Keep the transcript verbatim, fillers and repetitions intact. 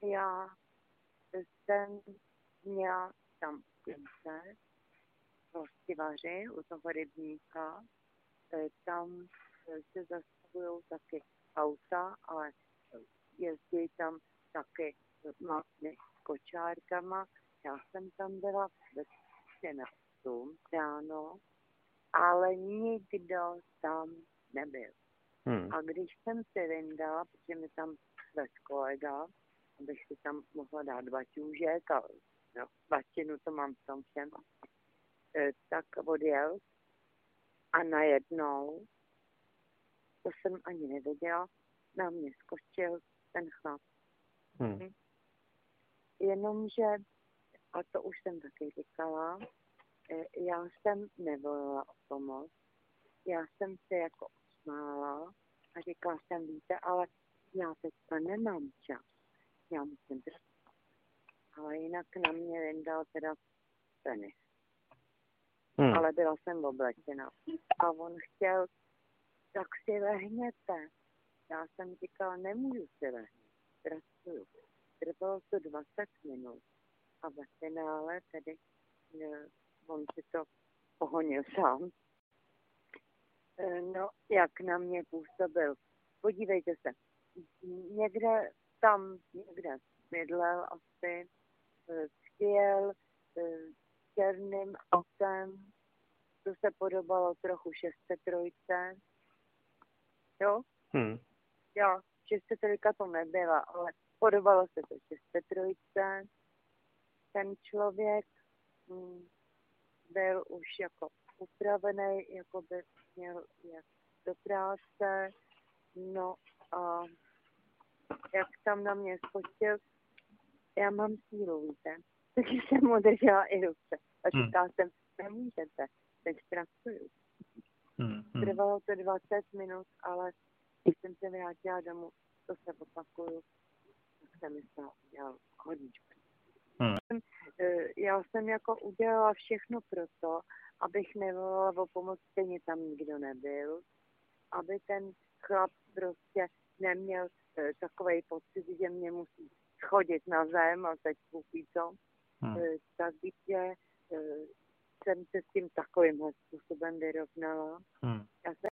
já jsem měla tam koncert v Hostivaři u toho rybníka. Tam se zastavují taky auta, ale jezdí tam taky matny s kočárkama. Já jsem tam byla ve na osm ráno, ale nikdo tam nebyl. Hmm. A když jsem se vyndala, protože mi tam vez kolega, abych si tam mohla dát baťůžek a no, bačinu to mám v tom všem, tak odjel a najednou, to jsem ani nevěděla, na mě skočil ten chlap. Hmm. Jenomže, a to už jsem taky říkala, já jsem nevolila o pomoc, já jsem se jako osmála a říkala jsem, víte, ale já teďka nemám čas, já musím držet. Ale jinak na mě vyndal teda penis. Hmm. Ale byla jsem oblečena. A on chtěl, tak si lehněte. Já jsem říkala, nemůžu si lehnout, pracuju. Trvalo to dvacet minut. A ve finále tedy ne, on si to pohonil sám. No, jak na mě působil. Podívejte se, někde tam, někde bydlel asi, přijel černým autem, to se podobalo trochu šest tři. Jo? Hmm. Jo, šest tři to nebyla, ale podobalo se to šest tři. Ten člověk hm, byl už jako upravený, jako by měl jet do práce, no a jak tam na mě skočil, já mám sílu, víte, takže jsem mu držela i ruce a říkala hmm. jsem, nemůžete, teď pracuju. Hmm. Trvalo to dvacet minut, ale když jsem se vrátila domů, to se opakuju, tak jsem myslela, udělala hodně. Hmm. Já jsem jako udělala všechno pro to, abych nevolala o pomoc, stejně tam nikdo nebyl, aby ten chlap prostě neměl e, takovej pocit, že mě musí schodit na zem a teď kůpí to. Hmm. E, takže e, jsem se s tím takovýmhle způsobem vyrovnala. Hmm. Já jsem